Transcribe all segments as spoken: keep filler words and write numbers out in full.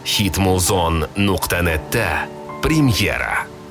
hitmuzon nuqta netda premyera.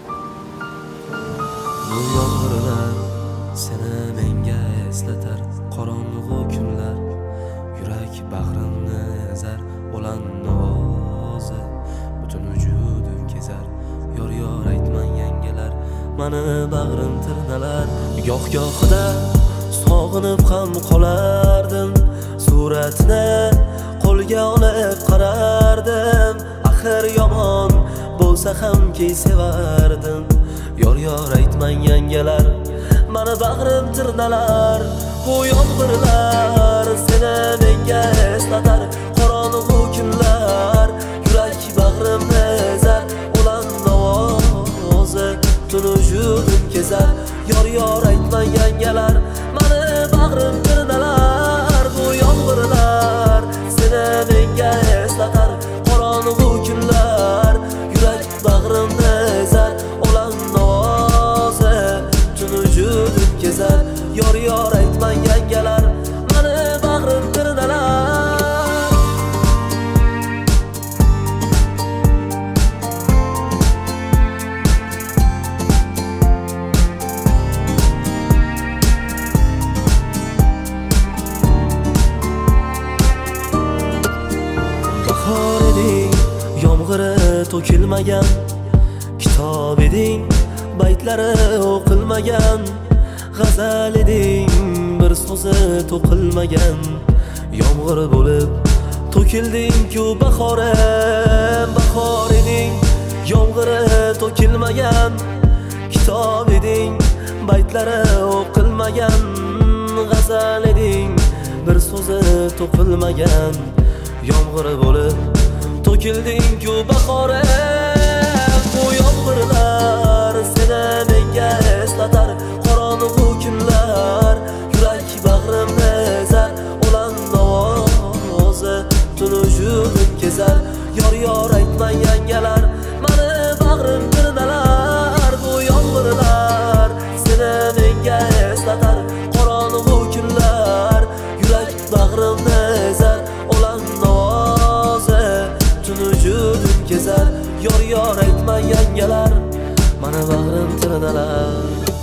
Bu yomg'irlar seni menga eslatar, qorong'u kunlar yurak bag'rimni ezar, o'lan ovozi butun vujudim kezar. Yor yor aytman yangalar, mani bag'rim tirnalar. Goh-gohida sog'inib ham qolardim, suratni qo'lga olib qarardim. Axir yomon bo'lsa ham ki sevardim. Yor yor aytman yangalar, mani bag'rim tirnalar. Bu yomg'irlar seni menga eslatar, qorong'u kunlar yurak bag'rimni ezar, o'lan ovozi butun vujudim kezar. Yor yor aytman yangalar, mani bag'rim tirnalar. Bu yomg'irlar seni menga eslatar, qorong'u kunlar yurak bag'rimni ezar, o'lan ovozi butun vujudim kezar. Yor yor aytman yangalar, mani bag'rim tirnalar. Bahor eding, yomg'iri to'kilmagan, kitob eding, baytlari o'qilmagan, g'azal eding, bir so'zi to'qilmagan. Yomg'ir bo'lib to'kilding-ku bahorim, bahor eding, yomg'iri to'kilmagan, kitob eding, baytlari o'qilmagan, g'azal eding, bir so'zi to'qilmagan. Yomg'ir bo'lib to'kilding-ku bahorim. Bu yomg'irlar seni menga eslatar, qorong'u kunlar yurak bag'rimni ezar, o'lan ovozi butun vujudim kezar. Yor yor aytman yangalar, mani bag'rim tirnalar. Bu yomg'irlar seni menga eslatar, qorong'u kunlar yurak bag'rimni ezar, o'lan ovozi butun vujudim kezar. Yor yor aytman yangalar, mani bag'rim tirnalar.